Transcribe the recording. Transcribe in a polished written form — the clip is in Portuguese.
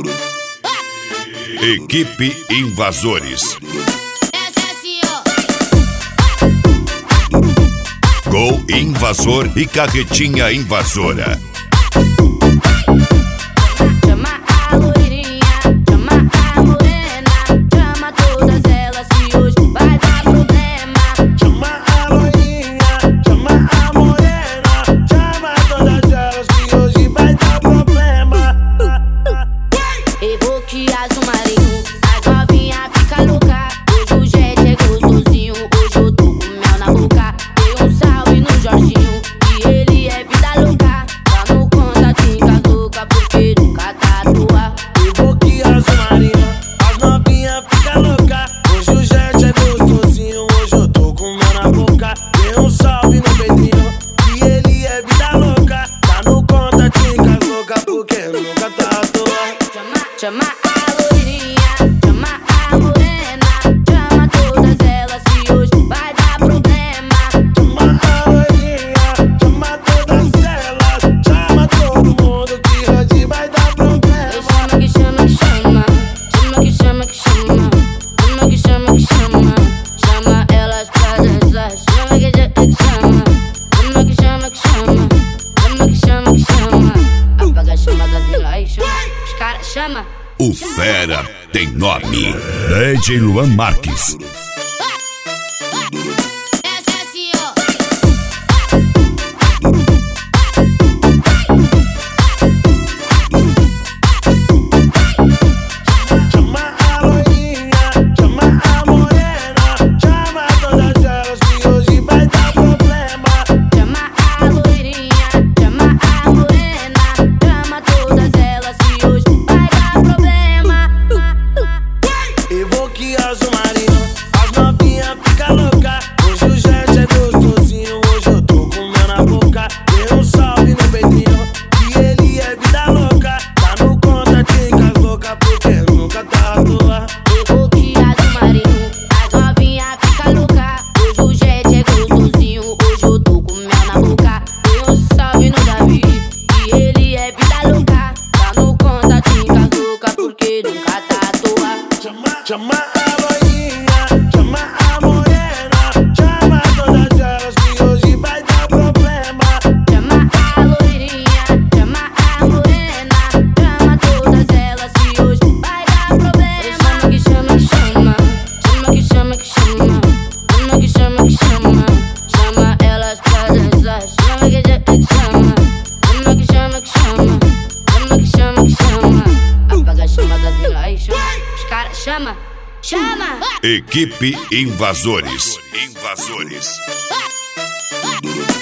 Equipe Invasores. Gol Invasor e Carretinha Invasora. Chama a loirinha, chama a morena, chama todas elas que hoje vai dar problema. Chama a loirinha, chama a morena, chama todas elas que hoje vai dar problema. Evoque azul marinho, as novinha fica louca. Hoje o jet é gostosinho, hoje eu tô com mel na boca. Dei um salve no Jorginho, que ele é vida louca. Vamos contatinho com as loucas, porque nunca tá à toa. Evoque azul marinho, as novinha fica louca. Hoje o jet é gostosinho, hoje eu tô com mel na boca. Dei um salve no Pedrinho, que ele é vida louca. Tá no contatinho com as loucas, porque nunca tá à toa. Chama a loirinha, chama a morena, chama todas elas que hoje vai dar problema. Chama a loirinha, chama todas elas, chama todo mundo que hoje vai dar problema. Chama que chama que chama, chama que chama que chama, chama que chama que chama, chama elas pra dançar. Chama que chama, chama que chama que chama, chama que chama que chama. Apaga a chama das milhões, chama, os caras chama. O Fera tem nome. DJ Luan Marques. Essa é assim, ó. Chama a loirinha, chama a morena, chama todas elas que hoje vai dar problema. Chama a loirinha, chama a morena, chama todas elas que hoje vai dar problema. Evoque azul marinho, as novinha fica louca. Hoje o jet é gostosinho, hoje eu tô com mel na boca. Dei um salve no Pedrinho, que ele é vida louca. Tá no contatinho com as loucas, porque nunca tá à toa. Evoque azul marinho, as novinha fica louca. Hoje o jet é gostosinho, hoje eu tô com mel na boca. Dei um salve no Davi, que ele é vida louca. Tá no contatinho com as loucas, porque nunca tá à toa. Chama a loirinha, chama a morena, chama todas elas que hoje vai dar problema. Chama a loirinha, chama a morena, chama todas elas que hoje vai dar problema. Chama que chama que chama, chama que chama que chama, chama que chama que chama, chama elas pra dançar. Chama que chama, chama que chama que chama, chama que chama que chama. Apaga a chama das milhões, chama, os caras chama, chama. Equipe Invasores. Invasores.